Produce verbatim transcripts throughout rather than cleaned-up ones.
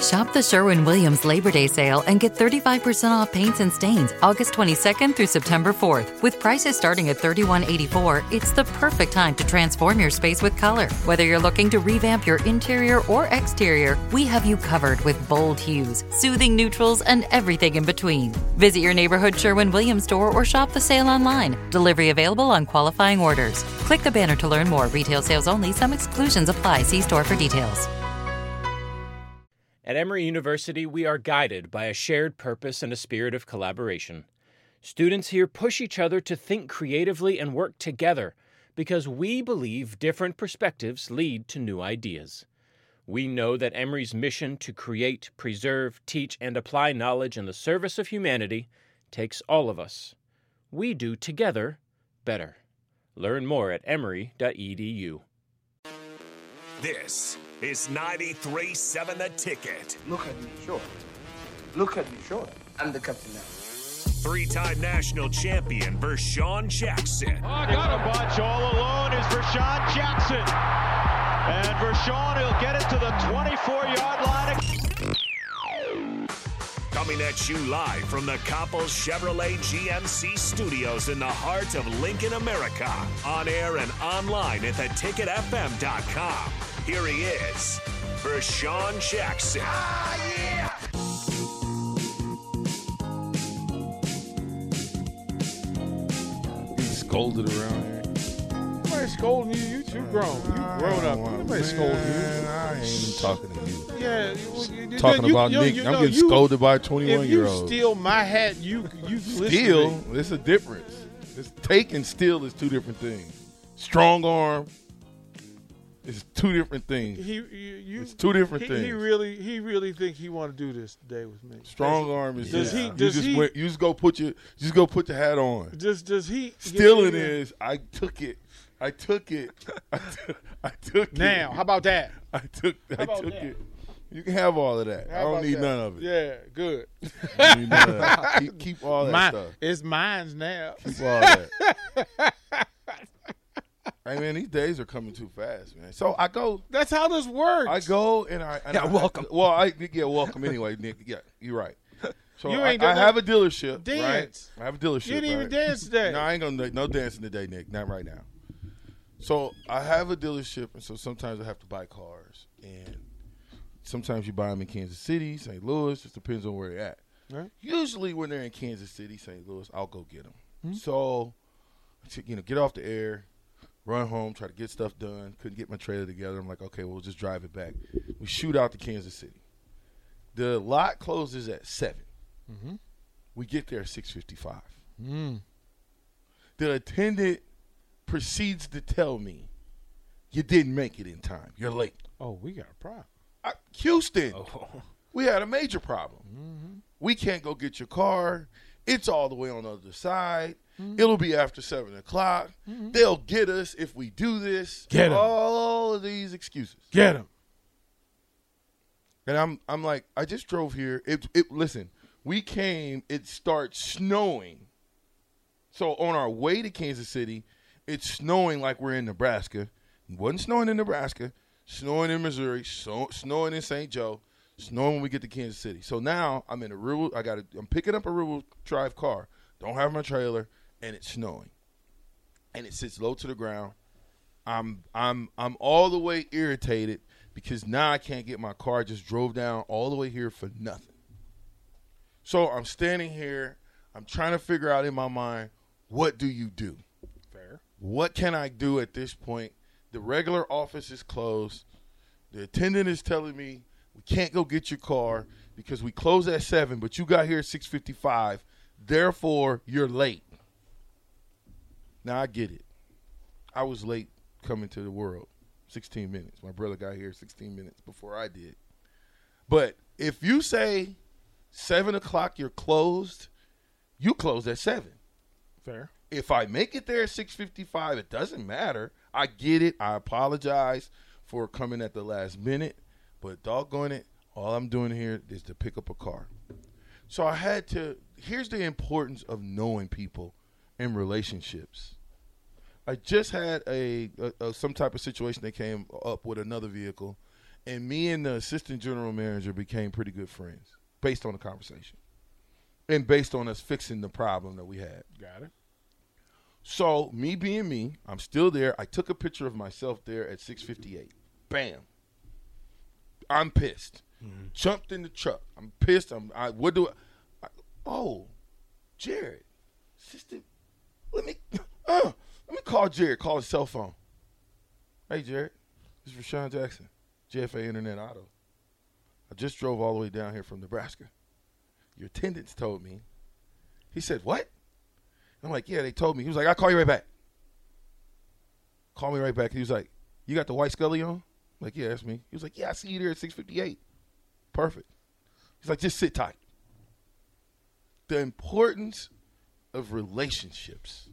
Shop the Sherwin-Williams Labor Day sale and get thirty-five percent off paints and stains August twenty-second through September fourth. With prices starting at thirty-one eighty-four, it's the perfect time to transform your space with color. Whether you're looking to revamp your interior or exterior, we have you covered with bold hues, soothing neutrals, and everything in between. Visit your neighborhood Sherwin-Williams store or shop the sale online. Delivery available on qualifying orders. Click the banner to learn more. Retail sales only. Some exclusions apply. See store for details. At Emory University, we are guided by a shared purpose and a spirit of collaboration. Students here push each other to think creatively and work together because we believe different perspectives lead to new ideas. We know that Emory's mission to create, preserve, teach, and apply knowledge in the service of humanity takes all of us. We do together better. Learn more at emory dot e d u. This is ninety-three point seven The Ticket. Look at me, sure. Look at me, sure. I'm the captain now. Three-time national champion Vershawn Jackson. Oh, got a bunch all alone is Vershawn Jackson. And Vershawn, he'll get it to the twenty-four-yard line. Coming at you live from the Coppels Chevrolet G M C studios in the heart of Lincoln, America. On air and online at the ticket f m dot com. Here he is, Vershawn Jackson. Ah, yeah! You scolded around here. Nobody scolding you. You too grown. You grown up. Nobody scolding you. I ain't even talking to you. Yeah, you, you, talking you, about you, Nick. you I'm know, getting you, scolded by a twenty-one-year-old. If you steal my hat, you you steal. It's a difference. It's take and steal is two different things. Strong arm. It's two different things. He, you, you, it's two different he, things. He really, he really think he want to do this today with me. Strong arm is does yeah. he? You Does just he? Went, you just go put your, just go put the hat on. Does does he? Stealing is I took it. I took it. I, t- I took it. Now, how about that? I took. I about took that? it. You can have all of that. How I don't need that? none of it. Yeah, good. I don't need none of that. Keep, keep all that Mine, stuff. It's mine's now. Keep all that. Hey man, these days are coming too fast, man. So I go. That's how this works. I go and I. And Yeah, I, welcome. Well, I yeah, welcome anyway, Nick. Yeah, you're right. So You I, ain't I done have a dealership. Dance. Right? I have a dealership. You didn't even right? dance today. No, I ain't gonna no dancing today, Nick. Not right now. So I have a dealership, and so sometimes I have to buy cars, and sometimes you buy them in Kansas City, Saint Louis. Just depends on where they're at. Right. Usually, when they're in Kansas City, Saint Louis, I'll go get them. Mm-hmm. So, you know, get off the air, run home, try to get stuff done. Couldn't get my trailer together. I'm like, okay, we'll just drive it back. We shoot out to Kansas City. The lot closes at seven. Mm-hmm. We get there at six fifty-five. Mm. The attendant proceeds to tell me, you didn't make it in time. You're late. Oh, we got a problem. I, Houston, Oh. we had a major problem. Mm-hmm. We can't go get your car. It's all the way on the other side. Mm-hmm. It'll be after seven o'clock. Mm-hmm. They'll get us if we do this. Get 'em. All of these excuses. Get him. And I'm I'm like, I just drove here. It, it listen, we came, it starts snowing. So on our way to Kansas City, it's snowing like we're in Nebraska. It wasn't snowing in Nebraska, snowing in Missouri, so, snowing in Saint Joe, snowing when we get to Kansas City. So now I'm in a real I got I'm picking up a real drive car. Don't have my trailer, and it's snowing. And it sits low to the ground. I'm I'm I'm all the way irritated because now I can't get my car. I just drove down all the way here for nothing. So I'm standing here. I'm trying to figure out in my mind, what do you do? Fair. What can I do at this point? The regular office is closed. The attendant is telling me we can't go get your car because we close at seven, but you got here at six fifty-five. Therefore, you're late. Now, I get it. I was late coming to the world. sixteen minutes. My brother got here sixteen minutes before I did. But if you say seven o'clock you're closed, you close at seven. Fair. If I make it there at six fifty-five, it doesn't matter. I get it. I apologize for coming at the last minute. But doggone it, all I'm doing here is to pick up a car. So I had to – here's the importance of knowing people and relationships. I just had a, a, a some type of situation that came up with another vehicle, And me and the assistant general manager became pretty good friends based on the conversation and based on us fixing the problem that we had. Got it. So, me being me, I'm still there. I took a picture of myself there at six fifty-eight. Bam. I'm pissed. Mm-hmm. Jumped in the truck. I'm pissed. I'm. I. What do? I, I, oh, Jared, sister, let me. Uh, let me call Jared. Call his cell phone. Hey, Jared, this is Rashawn Jackson, J F A Internet Auto. I just drove all the way down here from Nebraska. Your attendants told me. He said, what? I'm like, yeah, they told me. He was like, I'll call you right back. Call me right back. He was like, you got the white Scully on? I'm like, yeah, that's me. He was like, yeah, I see you there at six fifty-eight. Perfect. He's like, just sit tight. The importance of relationships.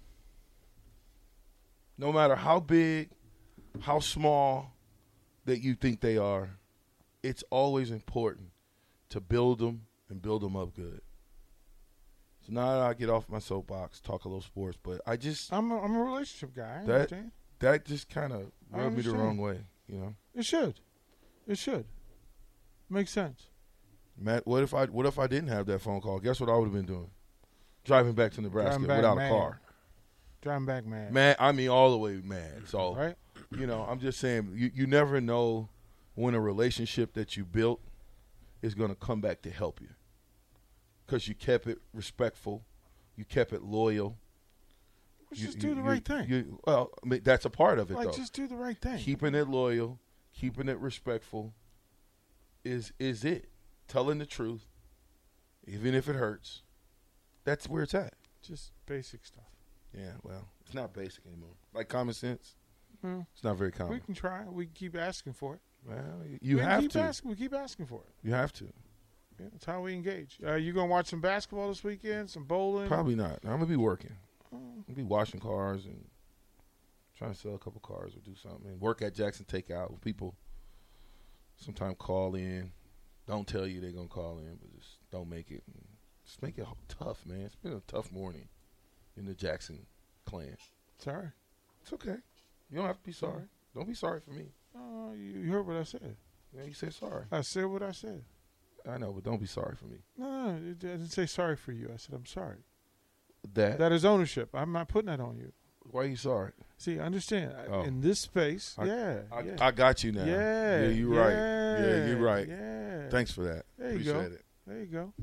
No matter how big, how small that you think they are, it's always important to build them and build them up good. So now I get off my soapbox, talk a little sports, but I just I'm a, I'm a relationship guy. I that understand. that just kind of I rubbed me the understand. wrong way, you know. It should. It should. Makes sense. Matt, what if I what if I didn't have that phone call? Guess what I would have been doing? Driving back to Nebraska Driving back without mad. a car. Driving back mad. Mad, I mean all the way mad. So, Right? you know, I'm just saying you, you never know when a relationship that you built is going to come back to help you. Because you kept it respectful. You kept it loyal. Let's You- just do you- the you- right thing. you- well, I mean, that's a part of it, like, though. just do the right thing. Keeping it loyal, keeping it respectful is is it. Telling the truth, even if it hurts, that's where it's at. Just basic stuff. Yeah, well, it's not basic anymore. Like common sense, Hmm. it's not very common. We can try. We can keep asking for it. Well, you we have keep to. Asking, we keep asking for it. You have to. Yeah, that's how we engage. Uh, you gonna watch some basketball this weekend? Some bowling? Probably not. I'm gonna be working. Oh. I'm gonna be washing cars and trying to sell a couple cars or do something. And work at Jackson Takeout. When people sometimes call in, don't tell you they're gonna call in, but just don't make it. And just make it tough, man. It's been a tough morning in the Jackson clan. Sorry. It's okay. You don't have to be sorry. Don't be sorry for me. Oh, you, you heard what I said. Yeah, you said sorry. I said what I said. I know, but don't be sorry for me. No, no, it didn't say sorry for you. I said I'm sorry. That, That is ownership. I'm not putting that on you. why are you sorry? See, understand. I- Oh. In this space, I- yeah, I, yeah. I got you now. yeah, Yeah, you're yeah, right. Yeah, you're right. Yeah. Thanks for that. There you Appreciate go. it. There you go.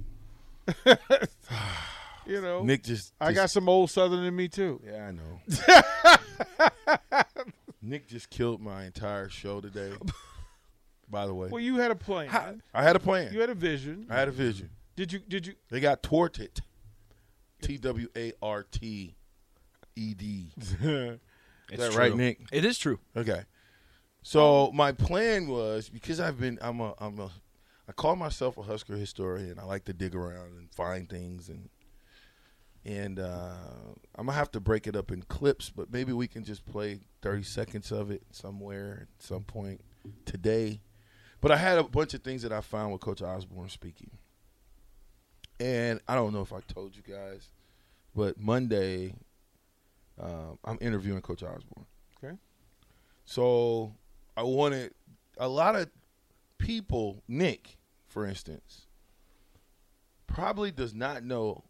You know, Nick just, I got just- some old Southern in me too. Yeah, I know. Nick just killed my entire show today. By the way, Well, you had a plan. I had a plan. You had a vision. I had a vision. Did you? Did you? They got Twarted. T W A R T E D. Is that It's right, true. Nick? It is true. Okay. So my plan was, because I've been, I'm a, I'm a, I call myself a Husker historian. I like to dig around and find things, and and uh, I'm gonna have to break it up in clips, but maybe we can just play thirty seconds of it somewhere at some point today. But I had a bunch of things that I found with Coach Osborne speaking, and I don't know if I told you guys, but Monday um, I'm interviewing Coach Osborne. Okay. So I wanted a lot of people, Nick, for instance, probably does not know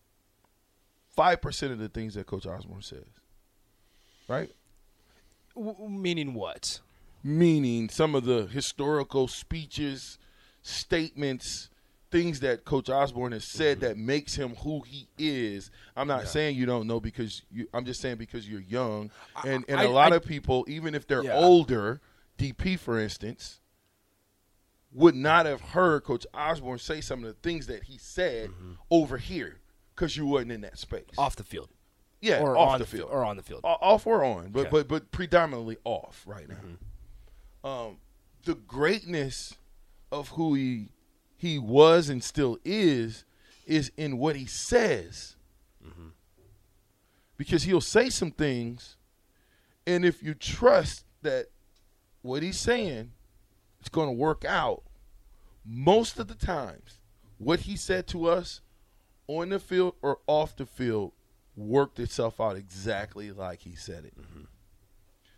five percent of the things that Coach Osborne says, right? W- meaning what? Meaning some of the historical speeches, statements, things that Coach Osborne has said that makes him who he is. I'm not Yeah. saying you don't know because you, I'm just saying because you're young. And, and I- a lot I- of people, even if they're Yeah. older, D P, for instance, would not have heard Coach Osborne say some of the things that he said over here because you wasn't in that space. Off the field. yeah, or off on the field. Or on the field. O- Off or on, but Okay. but but predominantly off right now. Mm-hmm. Um, the greatness of who he he was and still is is in what he says, Mm-hmm. because he'll say some things, and if you trust that what he's saying is going to work out, most of the times, what he said to us on the field or off the field worked itself out exactly like he said it.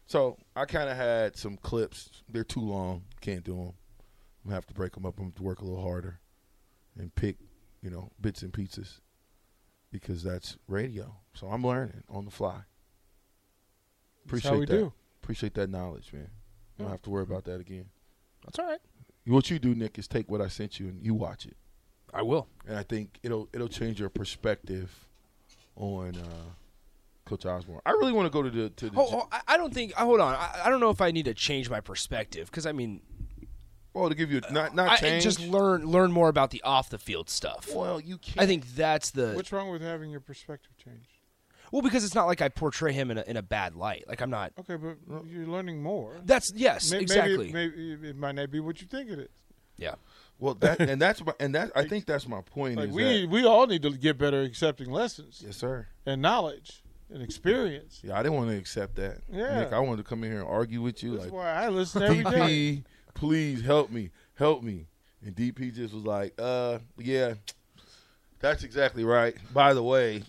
So I kind of had some clips. They're too long. Can't do them. I'm going to have to break them up. I'm going to work a little harder and pick, you know, bits and pieces because that's radio. So I'm learning on the fly. Appreciate that's how we that. do. Appreciate that knowledge, man. You don't have to worry about that again. That's all right. What you do, Nick, is take what I sent you and you watch it. I will. And I think it'll it'll change your perspective on uh, Coach Osborne. I really want to go to the to the. Oh, oh, I- I don't think. Hold on. I, I don't know if I need to change my perspective because I mean, well, to give you a, not not I change. just learn learn more about the off the field stuff. Well, you can't. I think that's the. What's wrong with having your perspective changed? Well, because it's not like I portray him in a, in a bad light. Like I'm not. Okay, but you're learning more. That's yes, May- exactly. Maybe, maybe it might not be what you think it is. Yeah. Well, that and that's my, and that I think that's my point. Like is we that, need, we all need to get better at accepting lessons yes, sir. and knowledge and experience. Yeah, I didn't want to accept that. Yeah. Nick, I wanted to come in here and argue with you. That's like, why I listen every D day. P, please help me, help me. And D P just was like, uh, yeah, that's exactly right. By the way,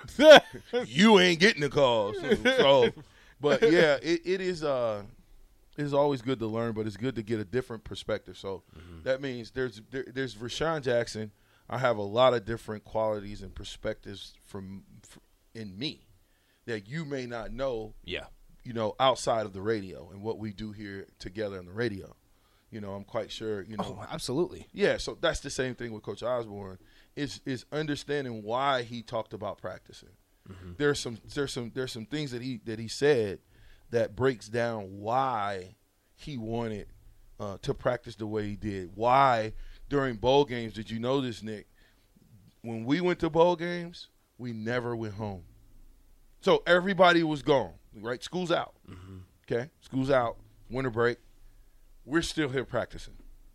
you ain't getting the call. So, so but yeah, it, it is. Uh, it's always good to learn, but it's good to get a different perspective. So mm-hmm. that means there's there, there's Rashawn Jackson. I have a lot of different qualities and perspectives from, from in me that you may not know. Yeah. You know, outside of the radio and what we do here together on the radio. You know, I'm quite sure, you know. Oh, absolutely. Yeah, so that's the same thing with Coach Osborne. Is is understanding why he talked about practicing. Mm-hmm. There's some there's some there's some things that he that he said that breaks down why he wanted uh, to practice the way he did. Why during bowl games, did you know this, Nick? When we went to bowl games, we never went home. So everybody was gone, right? School's out. Mm-hmm. Okay? School's out, winter break. We're still here practicing.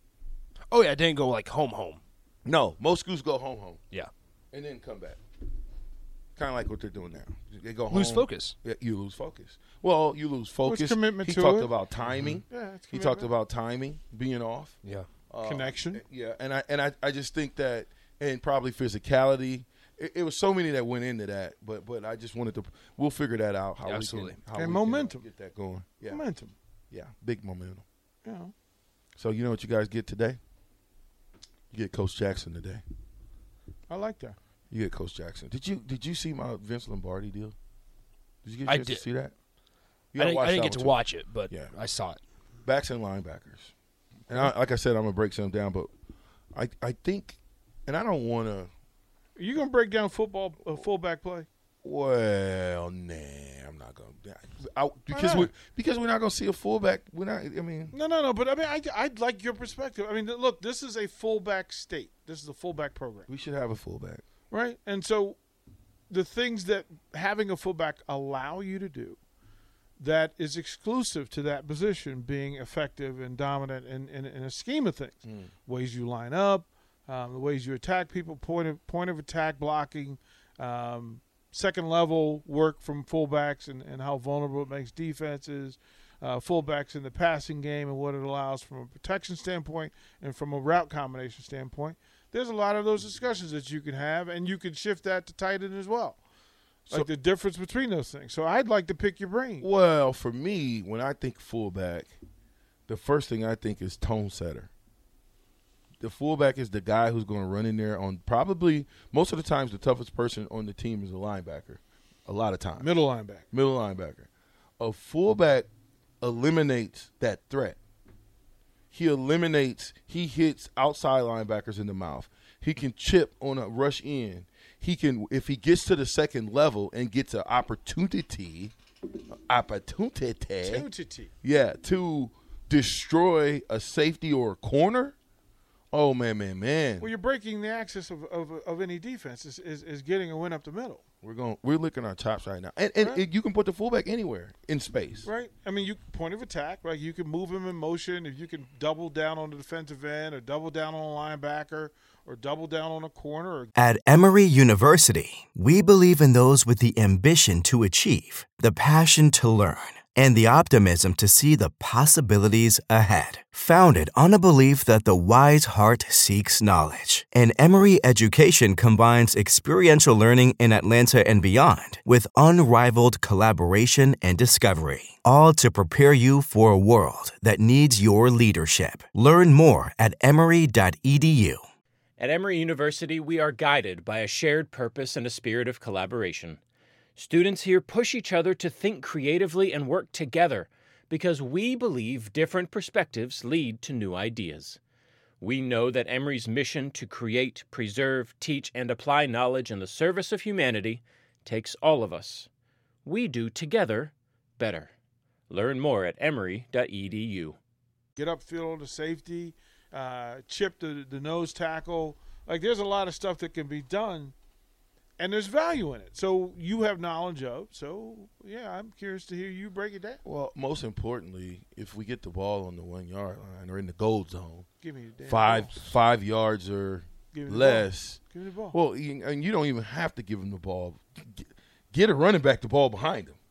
Oh, yeah, it didn't go like home, home. No, most schools go home, home. Yeah. And then come back. Kind of like what they're doing now. They go home. Lose focus. Yeah, you lose focus. Well, you lose focus. What's commitment he to talked it? about timing. Mm-hmm. Yeah, it's he commitment. talked about timing, being off. Yeah. Uh, Connection. Yeah, and I and I, I just think that, and probably physicality. It, it was so many that went into that, but but I just wanted to. We'll figure that out. How Absolutely. We can, how Okay, we momentum. Can, uh, get that going. Yeah. Momentum. Yeah, big momentum. Yeah. So you know what you guys get today? You get Coach Jackson today. I like that. You get Coach Jackson. Did you did you see my Vince Lombardi deal? Did you get a I chance did. to see that? You I gotta didn't, watch I didn't that get to one, too. watch it, but Yeah. I saw it. Backs and linebackers. And I, like I said, I'm gonna break some down, but I I think, and I don't want to. Are you gonna break down football uh, fullback play? Well, nah, I'm not gonna. I, because Why we not? because we're not gonna see a fullback. We're not. I mean, No, no, no. But I mean, I I'd like your perspective. I mean, look, this is a fullback state. This is a fullback program, we should have a fullback. right? And so, the things that having a fullback allow you to do, that is exclusive to that position being effective and dominant in, in, in a scheme of things. Mm. Ways you line up, um, the ways you attack people, point of point of attack blocking, um, second level work from fullbacks and, and how vulnerable it makes defenses, uh, fullbacks in the passing game and what it allows from a protection standpoint and from a route combination standpoint. There's a lot of those discussions that you can have, and you can shift that to tight end as well. Like So- the difference between those things. So I'd like to pick your brain. Well, for me, when I think fullback, the first thing I think is tone setter. The fullback is the guy who's going to run in there on probably most of the times the toughest person on the team is a linebacker. A lot of times. Middle linebacker. Middle linebacker. A fullback eliminates that threat. He eliminates, he hits outside linebackers in the mouth. He can chip on a rush in. He can, if he gets to the second level and gets an opportunity, opportunity, Opportunity. yeah, to destroy a safety or a corner. Oh man, man, man! Well, you're breaking the axis of, of, of any defense is, is, is getting a win up the middle, We're going, we're licking our chops right now, and, and Right. it- you can put the fullback anywhere in space. right? I mean, you point of attack, right? You can move him in motion. If you can double down on the defensive end, or double down on a linebacker, or double down on a corner, or At Emory University, we believe in those with the ambition to achieve, the passion to learn, and the optimism to see the possibilities ahead. Founded on a belief that the wise heart seeks knowledge, and Emory Education combines experiential learning in Atlanta and beyond with unrivaled collaboration and discovery, all to prepare you for a world that needs your leadership. Learn more at emory dot e d u. At Emory University, we are guided by a shared purpose and a spirit of collaboration. Students here push each other to think creatively and work together because we believe different perspectives lead to new ideas. We know that Emory's mission to create, preserve, teach, and apply knowledge in the service of humanity takes all of us. We do together better. Learn more at emory dot e d u. Get upfield to safety, uh, chip the, the nose tackle. Like, there's a lot of stuff that can be done, and there's value in it. So you have knowledge of. So, yeah, I'm curious to hear you break it down. Well, most importantly, if we get the ball on the one-yard line or in the gold zone, Give me the damn five ball. five yards or Give me the less. Give me the ball. Well, you, and you don't even have to give him the ball. Get, get a running back the ball behind him.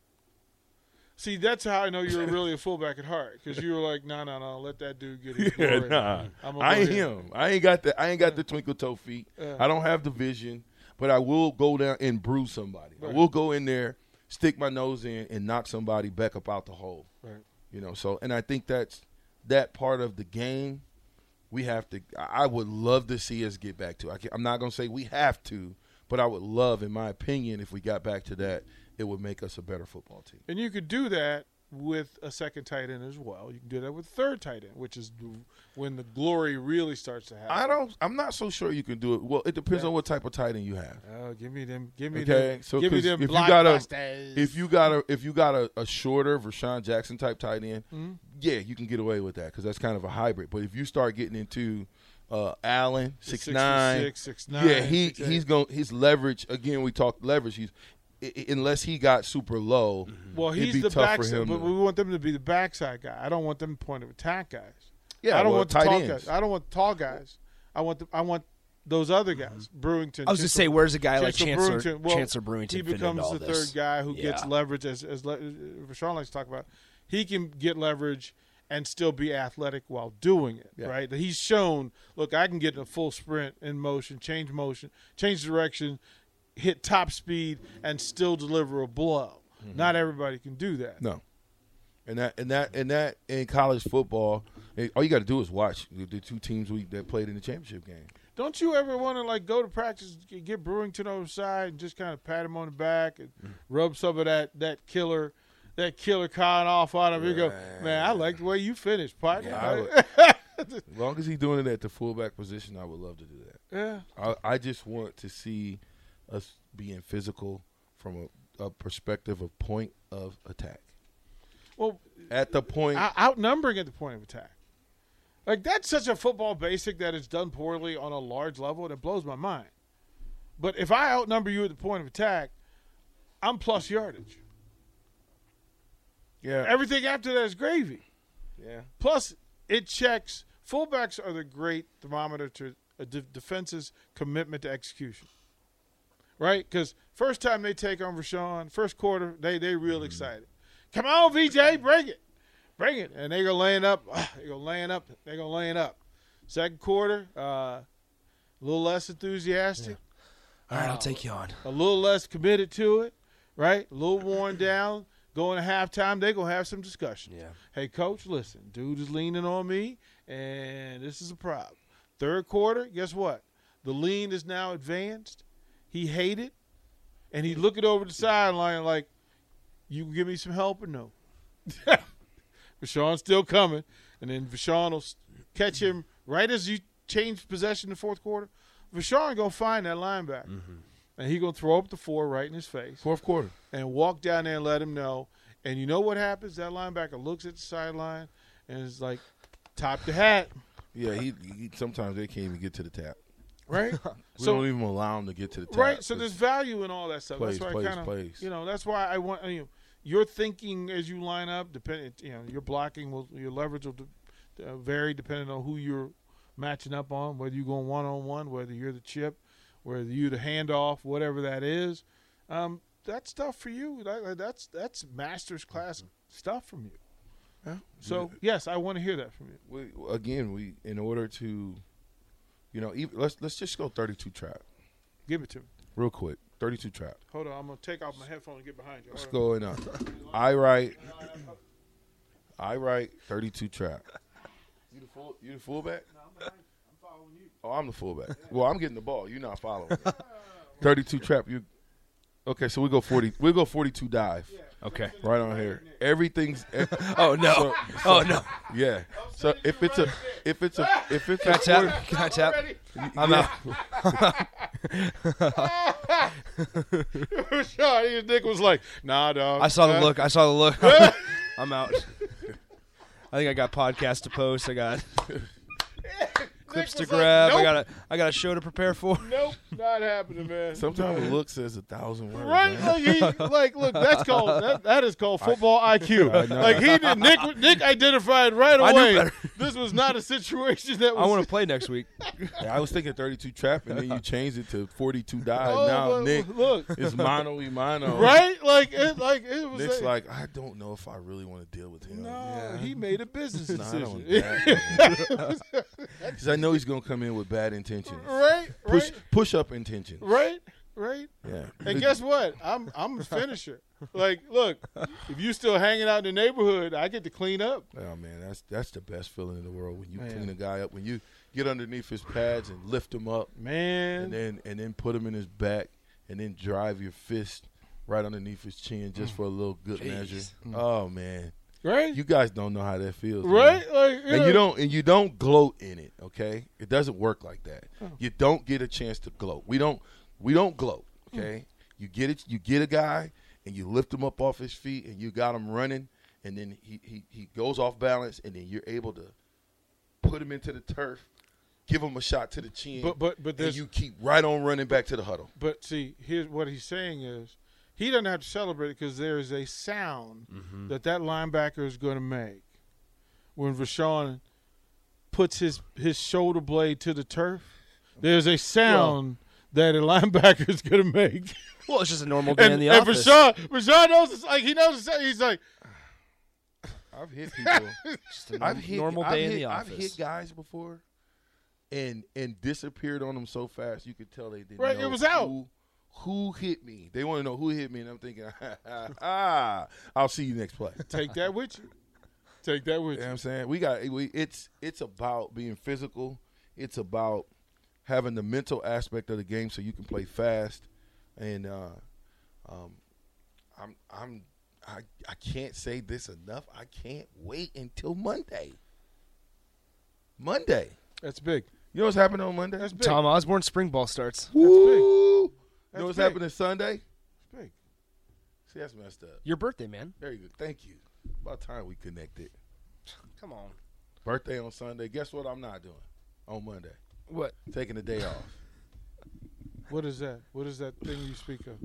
See, that's how I know you're really a fullback at heart, because you were like, no, no, no, let that dude get his Yeah, glory. nah. I'm I ain't here. him. I ain't got the I ain't got the twinkle toe feet. Yeah. I don't have the vision, but I will go down and bruise somebody. Right. I will go in there, stick my nose in, and knock somebody back up out the hole. Right. You know, so and I think that's that part of the game. We have to. I would love to see us get back to. I can't, I'm not gonna say we have to, but I would love, in my opinion, if we got back to that, it would make us a better football team. And you could do that with a second tight end as well. You can do that with third tight end, which is when the glory really starts to happen. I don't. I'm not so sure you can do it. Well, it depends Yeah. on what type of tight end you have. Oh, give me them. Give me Okay, them. so give me 'cause them if you got a blockbusters. if you got a if you got a, a shorter Vershawn Jackson type tight end, Mhm. yeah, you can get away with that because that's kind of a hybrid. But if you start getting into uh, Allen The six six nine, six, six nine, yeah, he six eight. he's going his leverage again. We talked leverage. He's I- I- unless he got super low. Well, it'd he's be the tough for backside, him but to- we want them to be the backside guy. I don't want them point of attack guys. Yeah, I don't well, want the tight tall ends. guys. I don't want tall guys. I want the, I want those other guys. Brewington. I was gonna Chancellor- say, where's a guy like Chancellor Chancellor- Brewington. Well, Chancellor Brewington He fit into becomes all the this? third guy who gets Yeah. leverage, as as Le- Rashawn likes to talk about. He can get leverage and still be athletic while doing it. Yeah. Right? He's shown. Look, I can get in a full sprint in motion, change motion, change direction, hit top speed, and still deliver a blow. Mm-hmm. Not everybody can do that. No. And that and that and that in college football, eh, all you got to do is watch the, the two teams we that played in the championship game. Don't you ever want to like go to practice, get Brewington on the side, and just kind of pat him on the back and rub some of that that killer, that killer cotton off on him? You go, man, I like the way you finished, partner. I would- As long as he's doing it at the fullback position, I would love to do that. Yeah. I, I just want to see us being physical from a, a perspective of point of attack. Well, At the point, out- outnumbering at the point of attack. Like, that's such a football basic that it's done poorly on a large level, and it blows my mind. But if I outnumber you at the point of attack, I'm plus yardage. yeah, Everything after that is gravy. yeah, Plus, it checks. Fullbacks are the great thermometer to a de- defense's commitment to execution. Right? Because first time they take on Rashawn, first quarter, they they real excited. Come on, V J, bring it. Bring it. And they go laying up. They go laying up. They go laying up. Second quarter, uh, a little less enthusiastic. All right, I'll take you on. A little less committed to it, right? A little worn down. Going to halftime, they're going to have some discussions. Yeah. Hey, coach, listen, dude is leaning on me, and this is a problem. Third quarter, guess what? The lean is now advanced. He hated, and he's looking over the sideline like, you can give me some help or no? Vashawn's still coming, and then Vashawn will s- catch him right as you change possession in the fourth quarter. Vashawn going to find that linebacker, Mm-hmm. and he going to throw up the four right in his face fourth quarter. and walk down there and let him know. And you know what happens? That linebacker looks at the sideline and is like, top to hat, Yeah, he, he sometimes they can't even get to the tap. right? We so don't even allow him to get to the tap. right, so 'cause- there's value in all that stuff. Plays, that's why plays, I kind of, plays. you know, that's why I want you know, your thinking as you line up. Depending, you know, your blocking will, your leverage will uh, vary depending on who you're matching up on. Whether you're going one on one, whether you're the chip, whether you're the handoff, whatever that is. Um, that's stuff for you. That, that's that's master's class stuff from you. Yeah. So yes, I want to hear that from you. We, again, we in order to, you know, even, let's let's just go thirty-two trap. Give it to me real quick. thirty-two trap. Hold on, I'm gonna take off my headphone and get behind you. What's Hold going on? I write. I write thirty-two trap. You the full? You the fullback? No, I'm behind you. I'm following you. Oh, I'm the fullback. Yeah. Well, I'm getting the ball. You're not following. Me. thirty-two trap. You. Okay, so we go forty. We go forty-two dive. Yeah. Okay. Right on here. Everything's. Oh no. So, so, oh no. Yeah. So if it's a, if it's a, if it's Can a, I tap? Can I tap? I'm out. Rashad, his dick was like, nah, dog. I saw the Uh, look. I saw the look. I'm out. I think I got podcasts to post. I got clips to was grab. like, I got a I got a show to prepare for. Nope, not happening, man. sometimes a look says a thousand words. Right, man. like he, like look, that's called that, that is called football I, Q. I know. Like he did, Nick, Nick identified right I knew away. better. This was not a situation that was. I want to play next week. Yeah, I was thinking thirty-two trap, and then you changed it to forty-two dive. Oh, now but Nick, look, it's mono y mono. right? Like it, like it was. Nick's like, I don't know if I really want to deal with him. no, Yeah. he made a business Nah, I don't decision. Because I know he's gonna come in with bad intentions. right, Push, right, push up intentions. right, right. Yeah. And guess what? I'm I'm a finisher. Like, look, if you still hanging out in the neighborhood, I get to clean up. Oh man, that's that's the best feeling in the world when you Man. clean a guy up, when you get underneath his pads and lift him up, Man, and then and then put him in his back, and then drive your fist right underneath his chin just for a little good Jeez. measure. Oh man, right, you guys don't know how that feels, man. right, like, And yeah. you don't and you don't gloat in it, okay? It doesn't work like that. You don't get a chance to gloat. We don't we don't gloat, okay? You get it. You get a guy and you lift him up off his feet and you got him running, and then he he, he goes off balance, and then you're able to put him into the turf, give him a shot to the chin, But but but and there's you keep right on running back to the huddle. But see, here's what he's saying is he doesn't have to celebrate it because there is a sound Mm-hmm. that that linebacker is going to make when Rashawn puts his, his shoulder blade to the turf. There's a sound that a linebacker is going to make. Well, it's just a normal day And, in the and office. Rashawn, Rashawn knows it's like he knows it's, he's like, I've hit people. Just a I've norm- hit, normal I've day in hit- the I've office. hit guys before, and and disappeared on them so fast you could tell they didn't Right, know it was out. Who, who hit me? They want to know who hit me, and I'm thinking, ah, I'll see you next play. take that with you. Take that with You know what you. I'm saying? We got we, it's it's about being physical. It's about having the mental aspect of the game so you can play fast. And uh, um, I'm I'm I I can't say this enough. I can't wait until Monday. Monday. That's big. You know what's happening on Monday? That's big. Tom Osborne spring ball starts. Woo! You That's know what's big. happening Sunday? That's big. See, that's messed up. Your birthday, man. Very good. Thank you. About time we connected. Come on. Birthday on Sunday. Guess what I'm not doing on Monday? What? Taking the day off. What is that? What is that thing you speak of?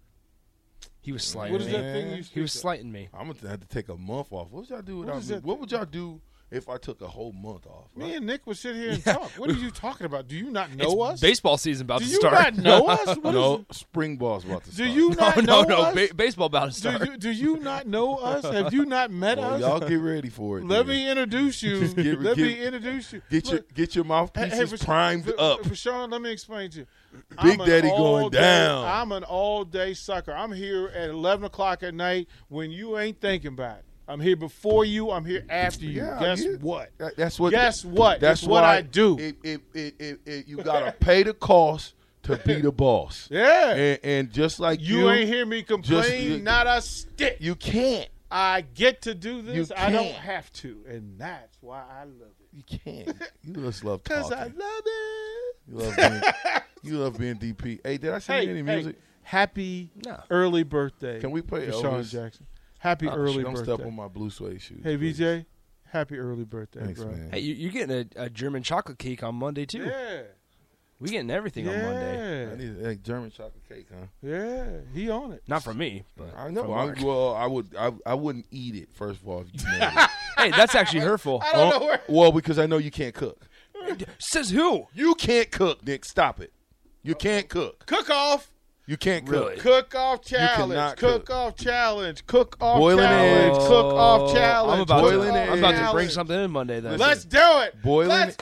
He was slighting What is me. that thing you speak He was of? slighting me. I'm gonna have to take a month off. What would y'all do without is me? that What thing? would y'all do if I took a whole month off? Me right? and Nick would sit here and talk. What are you talking about? Do you not know It's us? baseball season about Do to you start. not know us? What no, is- spring ball's about to do start. you no, not no, know no. us? Ba- baseball about to do, start. you, do you not know us? Have you not met Well, us? y'all get ready for it. Let then. me introduce you. Just get- let me get- introduce you. get your Look, get your hey, mouthpieces hey, for, primed for, up. For Sean, let me explain to you. Big I'm an Daddy going all-day- down. I'm an all-day sucker. I'm here at eleven o'clock at night when you ain't thinking about it. I'm here before you. I'm here after you. Yeah, Guess yeah. what? That- that's what. Guess what? That's It's what why I do. It, it, it, it, it, you gotta pay the cost to be the boss. Yeah. And, and just like You, you, ain't hear me complain, you- not a stick. you can't. I get to do this. You I don't can't. have to, and that's why I love it. You can't. You just love Cause talking. I love it. You love being, you love being D P. Hey, did I send Hey, you any hey, music? happy No. early birthday. Can we play for Sean Elvis? Jackson? Happy Oh, early shit, don't birthday. step on my blue suede shoes. Hey please. V J, happy early birthday, Thanks, bro. man. Hey, you, you're getting a, a German chocolate cake on Monday too. Yeah, We getting everything on Monday. I yeah, need a German chocolate cake, huh? yeah. He on it. Not from me, but I know. from I, Mark. well, I would. I, I wouldn't eat it. First of all, if you made it. Hey, that's actually hurtful. I don't Oh, know where. well, because I know you can't cook. Says who? You can't cook, Nick. Stop it. You can't cook. Cook off. You can't cook. Really? Cook off challenge. cannot Cook, cook. off challenge. Cook off Boiling challenge. eggs. Cook off challenge. I'm about, Boiling to, eggs. I'm about to bring Challenge. something in Monday then. Let's do it. Boiling Let's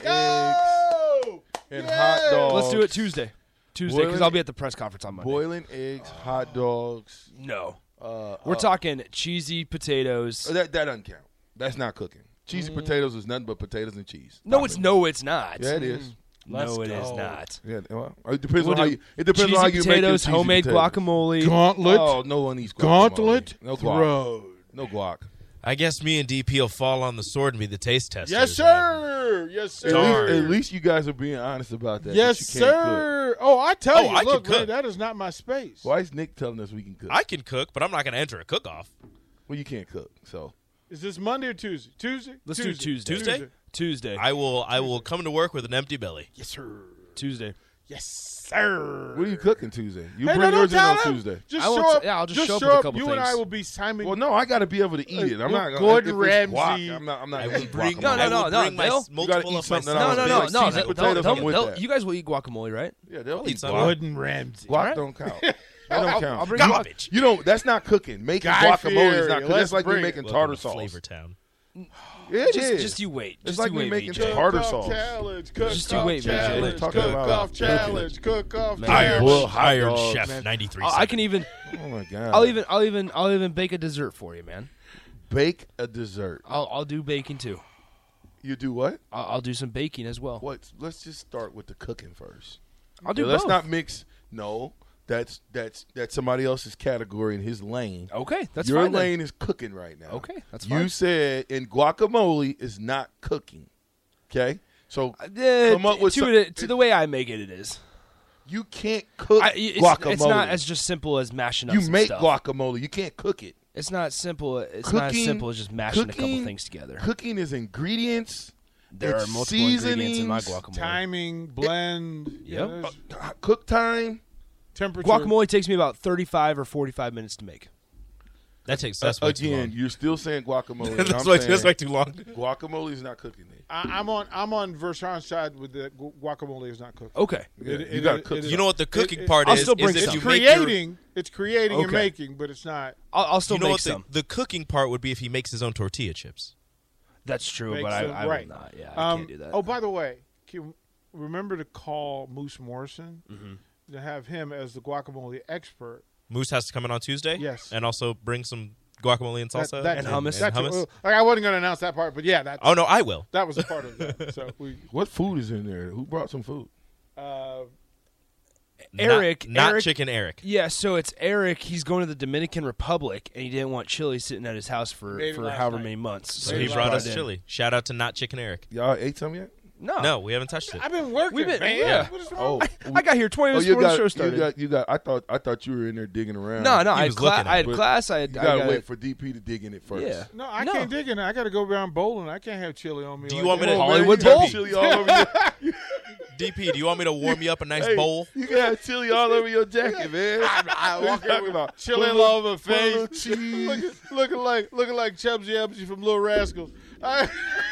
go. and Yes. hot dogs. Let's do it Tuesday. Tuesday, because Boiling- I'll be at the press conference on Monday. Boiling eggs, hot dogs. No. Uh, We're uh, talking cheesy potatoes. That that doesn't count. That's not cooking. Cheesy potatoes is nothing but potatoes and cheese. No, Stop it's it. no, it's not. Yeah, it is. No, it Let's is go. not. Yeah, well, it depends We'll on how do you. It depends cheesy on how you make your potatoes, cheesy homemade potatoes. guacamole. Gauntlet. Oh, no one eats guacamole. Gauntlet. No guac. Road. No guac. I guess me and D P will fall on the sword and be the taste testers. Yes, sir. Yes, At sir. least, at least you guys are being honest about that. Yes, that you can't sir. Oh, I tell Oh, you, I can look, man, cook. that is not my space. Cook. Why is Nick telling us we can cook? I can cook, but I'm not going to enter a cook-off. well, you can't cook, so Is this Monday or Tuesday? Tuesday. Let's Tuesday. do Tuesday. Tuesday? Tuesday. I will I will come to work with an empty belly. Yes, sir. Tuesday. Yes, sir. what are you cooking Tuesday? You Hey, bring no, yours don't in on tell him. Tuesday. Just I show won't- up. yeah, I'll just just show up show with a up. couple You and I things. will be Simon. Well, no, I got to be able to eat it. I'm not Gordon if it's Ramsay. Guac, I'm not. I'm not. I gonna will eat bring guacamole. No, no, I no, will no, bring my they'll- s- You multiple gotta eat of my something No, else. no, Big no, cheesy no. potatoes, They'll, they'll, I'm they'll, with they'll, that. you guys will eat guacamole, right? Yeah, they'll eat eat some. guac. Gordon Ramsay. Guac don't count. That don't I'll- count. I'll bring Garbage. You know, that's not cooking. Making Guy guacamole is not Fieri, cooking. That's let's like me bring making Welcome tartar to sauce. Flavor Town. Yeah, it Just, is. just you wait. It's Just like you me wait, making V J. tartar Cook off sauce. challenge. Cook Just you off wait, V J. challenge. Talking Cook about off cooking. challenge. Cook off Man. Iron, Well, challenge. hot Iron dogs, Chef man. ninety-three. I I can even, Oh my god! I'll even, I'll even, I'll even bake a dessert for you, man. bake a dessert. I'll, I'll do baking too. You do what? I'll, I'll do some baking as well. What? Let's just start with the cooking first. I'll do Yeah, let's both. not mix. No, that's that's that's somebody else's category in his lane. Okay, that's Your fine then. lane is cooking right now. Okay, that's You fine. said in guacamole is not cooking. Okay, so Uh, come up with to, some- it, to the way I make it, it is. you can't cook I, it's, guacamole. it's not as just simple as mashing up you some make stuff. guacamole. You can't cook it. It's not simple. It's not as Cooking- simple as just mashing a couple cooking- things together. Cooking is ingredients. There it's are multiple ingredients in my seasonings, guacamole. Timing, blend. Yep. you know, Uh, cook time. temperature. Guacamole takes me about thirty-five or forty-five minutes to make. That takes that's way too Again, long. you're still saying guacamole. that's, I'm way, saying that's way too long. guacamole is not cooking it. I, I'm on. I'm on Vershawn's side with the gu- guacamole is not cooked. Okay. Yeah, It- you it- gotta it- cook. it is- You know what the cooking it- part I'll is? still bring is if some. you It's make your- creating. It's creating and Okay. making, but it's not. I'll, I'll still you know make what the, some. the cooking part would be if he makes his own tortilla chips. That's true, Make but I, some- I right. will not. Yeah, I Um, can't do that. Oh, by the way, can, remember to call Moose Morrison Mm-hmm. to have him as the guacamole expert. Moose has to come in on Tuesday. Yes. and also bring some guacamole and salsa That- that- And hummus. That's And hummus. well, like I wasn't going to announce that part, but yeah, that's, Oh no, I will. that was a part of that. So we. What food is in there? Who brought some food? Uh, Eric, not, not Eric- chicken Eric. Yeah, so it's Eric. He's going to the Dominican Republic, and he didn't want chili sitting at his house for, Made it for last however night. many months. So Maybe he last brought us in. chili. Shout out to not chicken Eric. Y'all ate some yet? No, No, we haven't touched it. I've been working, We've been- man. yeah. What is wrong? Oh, I got here twenty oh, minutes you before got, the show you started. got, you got. I thought, I thought you were in there digging around. no, no, He I had, was cla- looking at I had it. class. I had. You I gotta got wait for D P to dig in it first. Yeah. No, I No. can't dig in it. I got to go around bowling. I can't have chili on me. Do you like want me that. to- Come on, man, Hollywood you got Bowl. chili all over your. D P, do you want me to warm you up a nice Hey, bowl? You can have chili all over your jacket, man. I What walk you in talking with about? chili Put a all little- over my put a little face. cheese. looking, looking like looking like Chubsy Epsy from Little Rascals. I-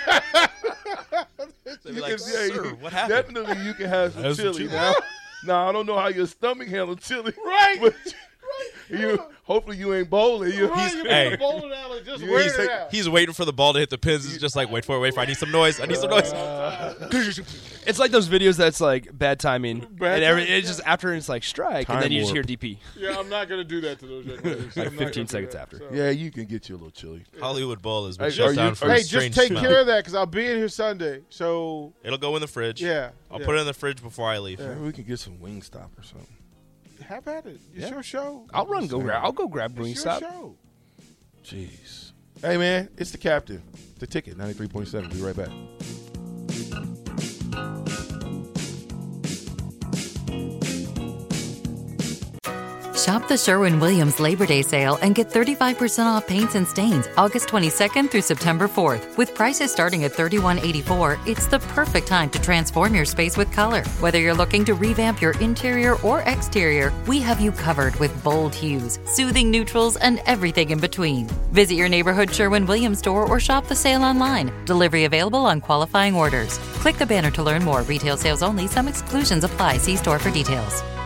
They'd be You like, can- yeah, "Sir, you- what happened?" Definitely, you can have some Have some chili chili. now. Now I don't know how your stomach handles chili, Right. But you, hopefully, you ain't bowling. You, Right, you hey. put the bowling alley, just You- wear he's it like- out. He's waiting for the ball to hit the pins. He's just like, wait for it, wait for it. I need some noise. I need some noise. It's like those videos that's like bad timing, Bad and every, timing, it's just after it's like strike, and Time then you just warp. hear D P. Yeah, I'm not gonna do that to those young ladies. Like I'm not fifteen gonna do seconds that, after. so. yeah, you can get you a little chili. Hollywood Bowl has been Hey, shut are down you- for are a Hey, you- just strange take smell. care of that because I'll be in here Sunday. So It'll go in the fridge. yeah, I'll yeah. put it in the fridge before I leave. Maybe we can get some Wingstop or something. Have at it. It's Yeah. your show. I'll run, go grab. I'll go grab It's your Wingstop. show. Jeez. Hey, man, it's the captain. The ticket, ninety-three point seven. Be right back. Shop the Sherwin-Williams Labor Day sale and get thirty-five percent off paints and stains August twenty-second through September fourth. With prices starting at thirty-one eighty-four, it's the perfect time to transform your space with color. Whether you're looking to revamp your interior or exterior, we have you covered with bold hues, soothing neutrals, and everything in between. Visit your neighborhood Sherwin-Williams store or shop the sale online. Delivery available on qualifying orders. Click the banner to learn more. Retail sales only. Some exclusions apply. See store for details.